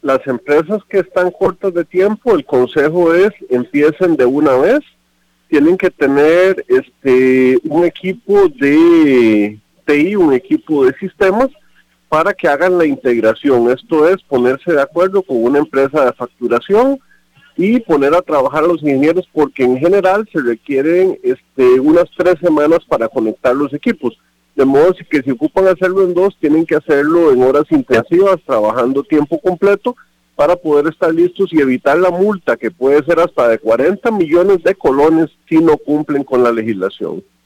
Las empresas que están cortas de tiempo, el consejo es empiecen de una vez. Tienen que tener un equipo de TI, un equipo de sistemas para que hagan la integración. Esto es ponerse de acuerdo con una empresa de facturación y poner a trabajar a los ingenieros, porque en general se requieren unas 3 semanas para conectar los equipos. De modo que si ocupan hacerlo en 2, tienen que hacerlo en horas intensivas, trabajando tiempo completo, para poder estar listos y evitar la multa, que puede ser hasta de 40 millones de colones si no cumplen con la legislación.